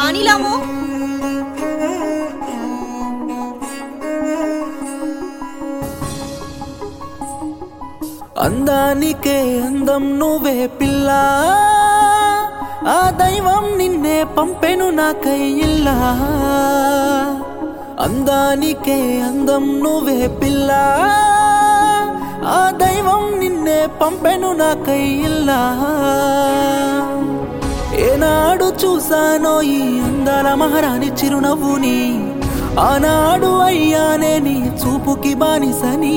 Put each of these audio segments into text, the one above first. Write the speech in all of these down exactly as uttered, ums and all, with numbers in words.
రాణిలాము అందానికే అందం నువ్వే పిల్ల ఆ దైవం నిన్నే పంపెను నాకై ఇల్లా అందానికే అందం నువ్వే పిల్ల ఆ దైవం నిన్నే పంపెను నాకై ఇల్లా ఏనాడు చూసానో ఈ అందాల మహారాణి చిరునవ్వుని ఆనాడు అయ్యానే నీ చూపుకి బానిసని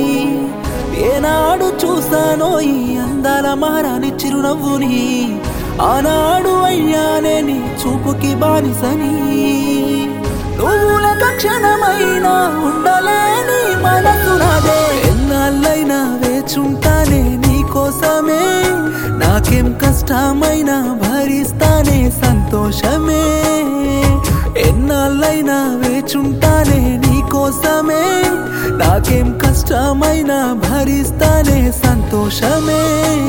ఏనాడు చూసానో ఈ అందాల మహారాణి చిరునవ్వుని ఆనాడు అయ్యానే నీ చూపుకి బానిసని నువ్వులక క్షణమైనా ఉండలేని మనసు నాదే ఎన్నాళ్ళైనా వేచుంటానే నీ కోసమే నాకేం కష్టమైనా భరిస్తానే సంతోషమే ఎన్నాళ్ళైనా వేచుంటానే నీ కోసమే నాకేం కష్టమైనా భరిస్తానే సంతోషమే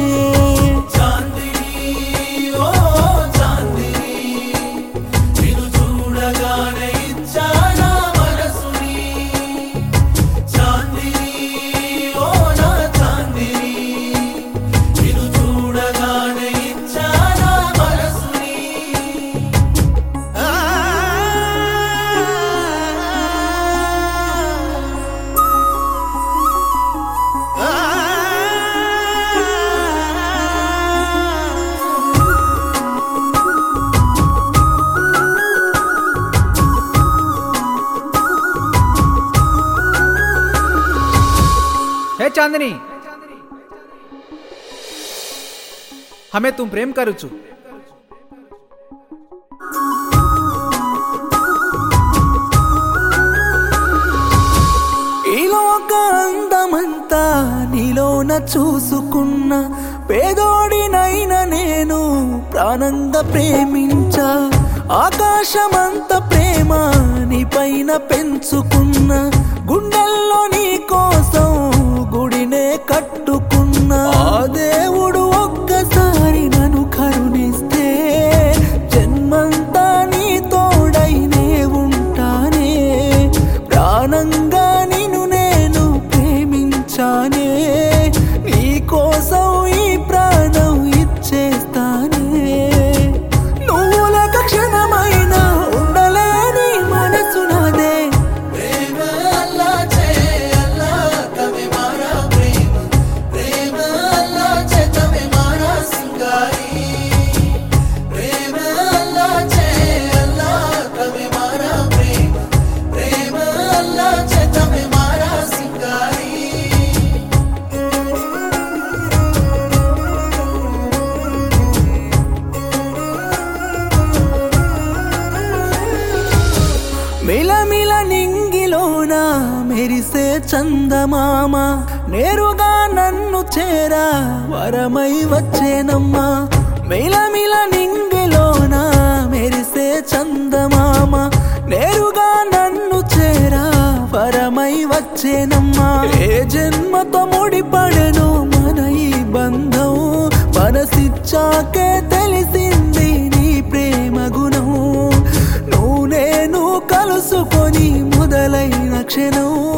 चांदनी हमें तुम प्रेम करू छु అందమంతా నీలోన చూసుకున్న పేదోడినైన నేను ప్రాణంగా ప్రేమించా ఆకాశమంత ప్రేమ నీ పైన పెంచుకున్న గుండెల్లో నీ కోసం గుడినే కట్టుకున్నా ఆ దేవుడు ఒక్కసారి నన్ను కరుణిస్తే జన్మంతా నీ తోడైనే ఉంటానే ప్రాణంగా నిన్ను నేను ప్రేమించానే నీ కోసం ఈ ప్రాణం ఇచ్చేస్తానే నువ్వులక క్షణమైనా ఉండలేని మనసు నాదే మిలమిల నింగిలోన మెరిసే చందమామ నేరుగా నన్ను చేరా వరమై వచ్చేనమ్మా మిలమిల నింగిలోన మెరిసే చందమామ నేరుగా నన్ను చేరా వరమై వచ్చేనమ్మా ఏ జన్మతో ముడిపడెను మన ఈ బంధం మనసిచ్చాకే తెలిసింది నీ ప్రేమ గుణం నువ్వు నేను కలుసుకొని మొదలైన క్షణం